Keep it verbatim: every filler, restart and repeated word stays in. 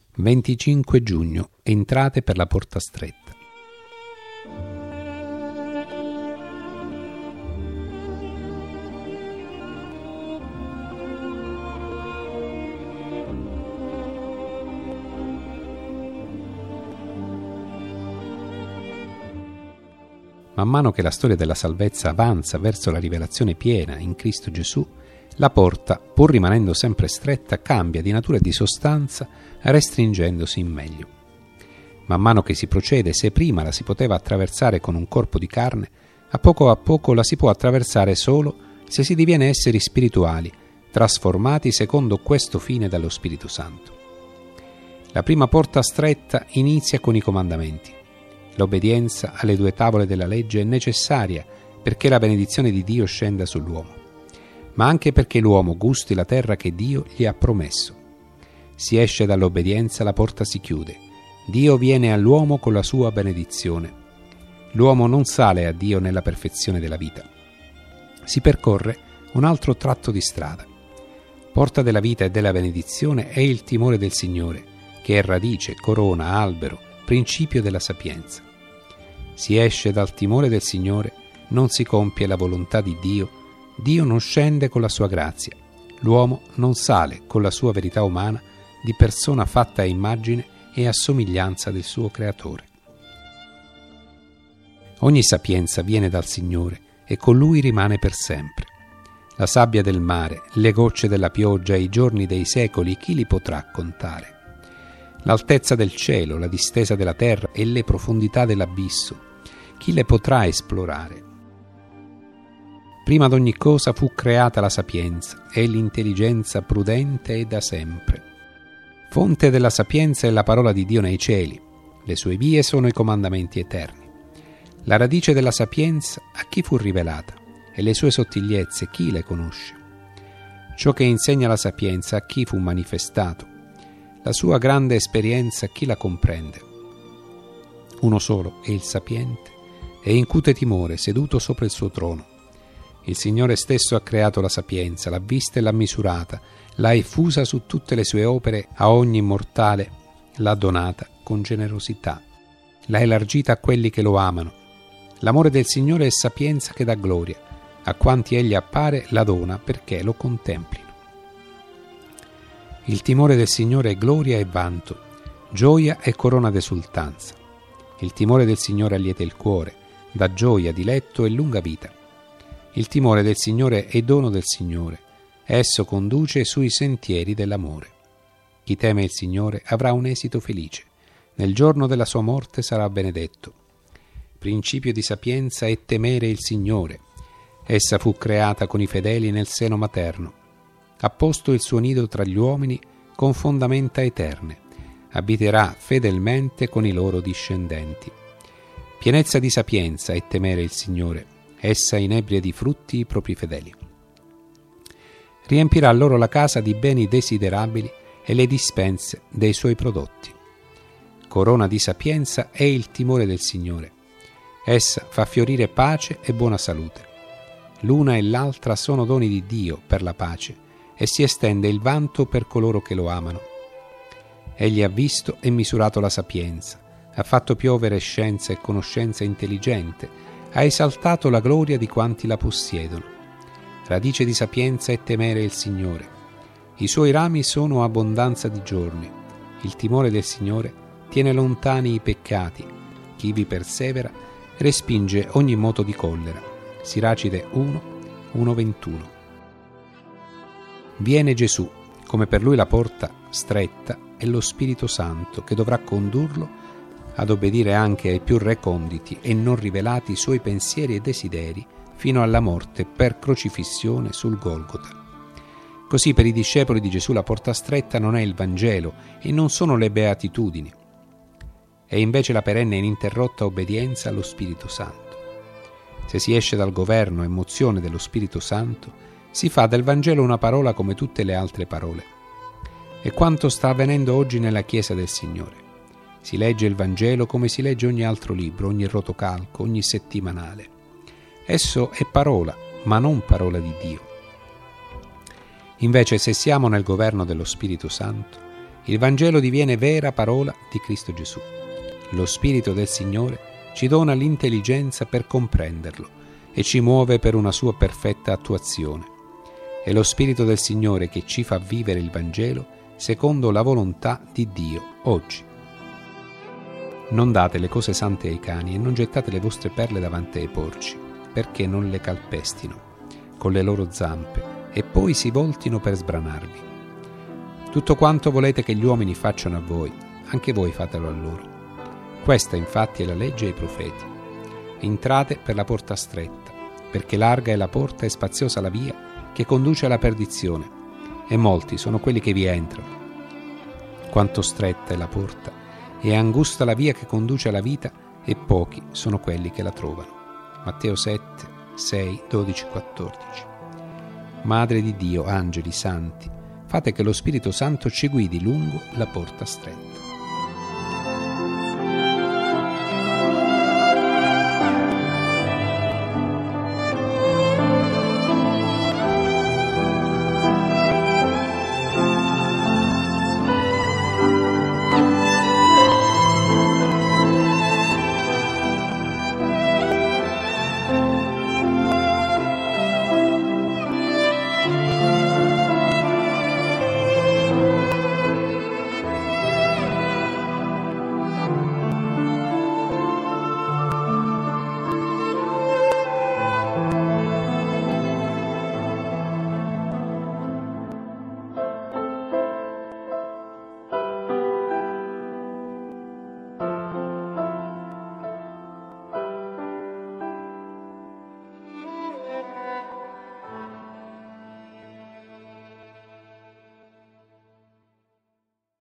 venticinque giugno. Entrate per la porta stretta. Man mano che la storia della salvezza avanza verso la rivelazione piena in Cristo Gesù, la porta, pur rimanendo sempre stretta, cambia di natura e di sostanza, restringendosi in meglio. Man mano che si procede, se prima la si poteva attraversare con un corpo di carne, a poco a poco la si può attraversare solo se si diviene esseri spirituali, trasformati secondo questo fine dallo Spirito Santo. La prima porta stretta inizia con i comandamenti. L'obbedienza alle due tavole della legge è necessaria perché la benedizione di Dio scenda sull'uomo, ma anche perché l'uomo gusti la terra che Dio gli ha promesso. Si esce dall'obbedienza, la porta si chiude. Dio viene all'uomo con la sua benedizione. L'uomo non sale a Dio nella perfezione della vita. Si percorre un altro tratto di strada. Porta della vita e della benedizione è il timore del Signore, che è radice, corona, albero, principio della sapienza. Si esce dal timore del Signore, non si compie la volontà di Dio, Dio non scende con la sua grazia, l'uomo non sale con la sua verità umana di persona fatta a immagine e a somiglianza del suo Creatore. Ogni sapienza viene dal Signore e con Lui rimane per sempre. La sabbia del mare, le gocce della pioggia e i giorni dei secoli, chi li potrà contare? L'altezza del cielo, la distesa della terra e le profondità dell'abisso, chi le potrà esplorare? Prima d'ogni cosa fu creata la sapienza e l'intelligenza prudente e da sempre. Fonte della sapienza è la parola di Dio nei cieli, le sue vie sono i comandamenti eterni. La radice della sapienza a chi fu rivelata e le sue sottigliezze chi le conosce? Ciò che insegna la sapienza a chi fu manifestato? La sua grande esperienza chi la comprende? Uno solo è il sapiente e incute timore seduto sopra il suo trono. Il Signore stesso ha creato la sapienza, l'ha vista e l'ha misurata, l'ha effusa su tutte le sue opere, a ogni mortale l'ha donata con generosità, l'ha elargita a quelli che lo amano. L'amore del Signore è sapienza che dà gloria, a quanti Egli appare la dona perché lo contemplino. Il timore del Signore è gloria e vanto, gioia e corona d'esultanza. Il timore del Signore allieta il cuore, dà gioia, diletto e lunga vita. Il timore del Signore è dono del Signore, esso conduce sui sentieri dell'amore. Chi teme il Signore avrà un esito felice, nel giorno della sua morte sarà benedetto. Principio di sapienza è temere il Signore. Essa fu creata con i fedeli nel seno materno. Ha posto il suo nido tra gli uomini con fondamenta eterne. Abiterà fedelmente con i loro discendenti. Pienezza di sapienza è temere il Signore. Essa inebria di frutti i propri fedeli. Riempirà loro la casa di beni desiderabili e le dispense dei suoi prodotti. Corona di sapienza è il timore del Signore. Essa fa fiorire pace e buona salute. L'una e l'altra sono doni di Dio per la pace e si estende il vanto per coloro che lo amano. Egli ha visto e misurato la sapienza, ha fatto piovere scienza e conoscenza intelligente, ha esaltato la gloria di quanti la possiedono. Radice di sapienza è temere il Signore. I suoi rami sono abbondanza di giorni. Il timore del Signore tiene lontani i peccati. Chi vi persevera respinge ogni moto di collera. Siracide uno, uno ventuno. Viene Gesù, come per lui la porta stretta è lo Spirito Santo che dovrà condurlo ad obbedire anche ai più reconditi e non rivelati suoi pensieri e desideri fino alla morte per crocifissione sul Golgota. Così per i discepoli di Gesù la porta stretta non è il Vangelo e non sono le beatitudini, è invece la perenne e ininterrotta obbedienza allo Spirito Santo. Se si esce dal governo e mozione dello Spirito Santo, si fa del Vangelo una parola come tutte le altre parole. È quanto sta avvenendo oggi nella Chiesa del Signore. Si legge il Vangelo come si legge ogni altro libro, ogni rotocalco, ogni settimanale. Esso è parola, ma non parola di Dio. Invece, se siamo nel governo dello Spirito Santo, Il Vangelo diviene vera parola di Cristo Gesù. Lo Spirito del Signore ci dona l'intelligenza per comprenderlo e ci muove per una sua perfetta attuazione. È lo Spirito del Signore che ci fa vivere il Vangelo secondo la volontà di Dio oggi. Non date le cose sante ai cani e non gettate le vostre perle davanti ai porci, perché non le calpestino con le loro zampe e poi si voltino per sbranarvi. Tutto quanto volete che gli uomini facciano a voi, anche voi fatelo a loro. Questa infatti è la legge e i profeti. Entrate per la porta stretta, perché larga è la porta e spaziosa la via che conduce alla perdizione, e molti sono quelli che vi entrano. Quanto stretta è la porta e angusta la via che conduce alla vita, e pochi sono quelli che la trovano. Matteo sette, sei, dodici, quattordici. Madre di Dio, angeli, santi, fate che lo Spirito Santo ci guidi lungo la porta stretta.